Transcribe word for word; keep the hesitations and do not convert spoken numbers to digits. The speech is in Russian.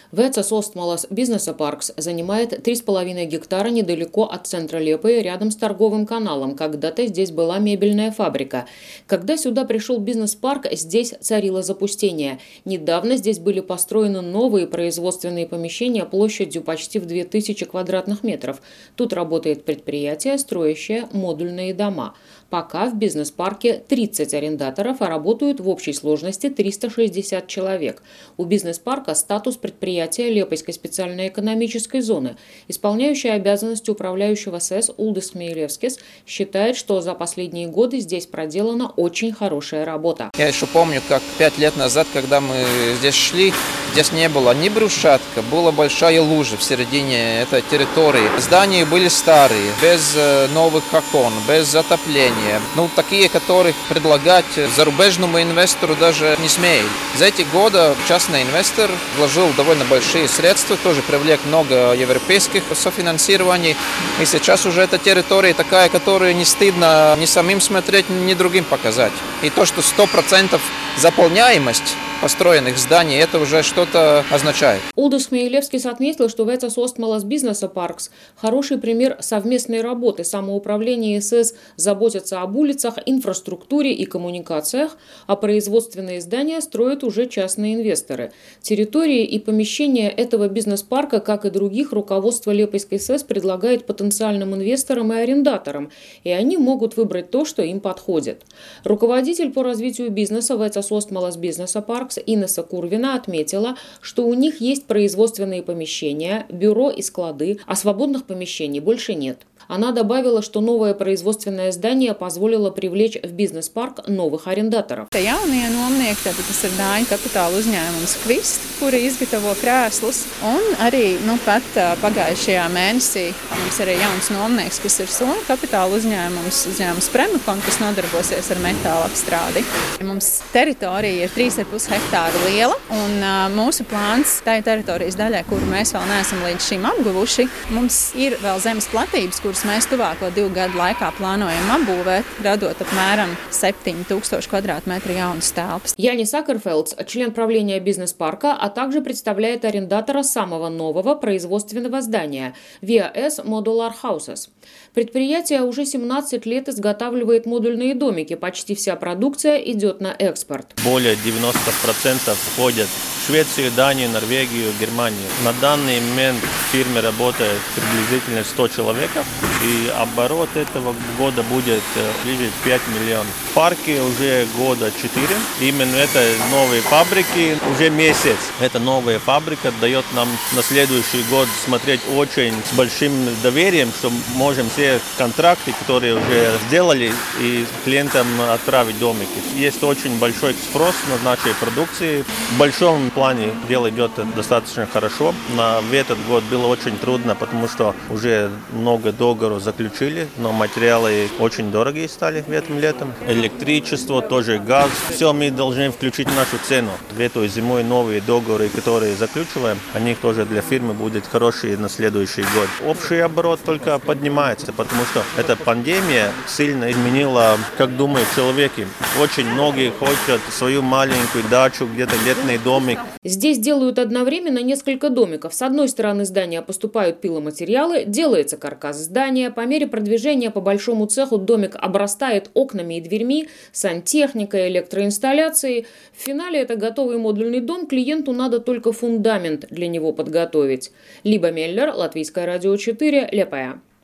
Вецас Остмалас Бизнеса Паркс занимает три с половиной гектара недалеко от центра Лиепаи, рядом с торговым каналом. Когда-то здесь была мебельная фабрика. Когда сюда пришел бизнес-парк, здесь царило запустение. Недавно здесь были построены новые производственные помещения площадью почти в две тысячи квадратных метров. Тут работает предприятие, строящее модульные дома. Пока в бизнес-парке тридцать арендаторов, а работают в общей сложности триста шестьдесят человек. У бизнес-парка статус предприятия Лиепайской специальной экономической зоны. Исполняющая обязанности управляющего СЭС Улдис Хмеелевскис считает, что за последние годы здесь проделана очень хорошая работа. Я еще помню, как пять лет назад, когда мы здесь шли, здесь не было ни брусчатка, была большая лужа в середине этой территории. Здания были старые, без новых окон, без отопления. Ну, такие, которых предлагать зарубежному инвестору даже не смеют. За эти годы частный инвестор вложил довольно большие средства, тоже привлек много европейских софинансирований. И сейчас уже эта территория такая, которую не стыдно ни самим смотреть, ни другим показать. И то, что сто процентов заполняемость построенных зданий, это уже что-то означает. Улдис Хмеелевскис отметил, что Вецас Остмалас Бизнеса Паркс хороший пример совместной работы. Самоуправление СС заботится об улицах, инфраструктуре и коммуникациях, а производственные здания строят уже частные инвесторы. Территории и помещения этого бизнес-парка, как и других, руководство Лиепайской СЭС предлагает потенциальным инвесторам и арендаторам, и они могут выбрать то, что им подходит. Руководитель по развитию бизнеса Вецас Остмалас Бизнеса Паркс Инесса Курвина отметила, что у них есть производственные помещения, бюро и склады, а свободных помещений больше нет. Она добавила, что новое производственное здание позволило привлечь в бизнес-парк новых арендаторов. Jaunie nomnieki, tātad tas ir Dāņu kapitāla uzņēmums Kvist, kuri izgatavo krēslus. Un arī nu, pat pagājušajā mēnesī mums ir jauns nomnieks, kas ir Somu kapitāla uzņēmums, uzņēmums Premikon, kas nodarbosies ar metāla apstrādi. Mums teritorija ir trīs ar pus hektāru liela, un uh, mūsu plāns tai teritorijas daļai, kuru mēs vēl neesam līdz šim apguvuši, mums ir vēl zemes platības, kuras mēs tuvāko divu gadu laikā plānojam apbūvēt, radot apmēram septiņu tūkstošu квадратметров jaunas telpas. Янис Акерфелдс, член правления бизнес-парка, а также представляет арендатора самого нового производственного здания ви эй эс Modular Houses. Предприятие уже семнадцать лет изготавливает модульные домики. Почти вся продукция идет на экспорт. Более девяноста процентов входят в Швецию, Данию, Норвегию, Германию. На данный момент в фирме работает приблизительно сто человек, и оборот этого года будет ближе пять миллионов. В парке уже года четыре. Именно это новые фабрики. Уже месяц эта новая фабрика дает нам на следующий год смотреть очень с большим доверием, что можем все контракты, которые уже сделали, и клиентам отправить домики. Есть очень большой спрос на нашей продукции. В большом плане дело идет достаточно хорошо. На в этот год было очень трудно, потому что уже много договоров заключили, но материалы очень дорогие стали этим летом. Электричество, тоже газ. Все мы должны включить в нашу цену. Этой зимой новые договоры, которые заключиваем, они тоже для фирмы будут хорошие на следующий год. Общий оборот только поднимается, потому что эта пандемия сильно изменила, как думают человеки. Очень многие хотят свою маленькую дачу, где-то летний домик. Здесь делают одновременно несколько домиков. С одной стороны здания поступают пиломатериалы, делается каркас здания. По мере продвижения по большому цеху домик обрастает окнами и дверьми, сантехникой, электроинсталляцией. В финале это готовый модульный дом, клиенту надо только фундамент для него подготовить. Либа Меллер, Латвийское радио четыре, Лиепая.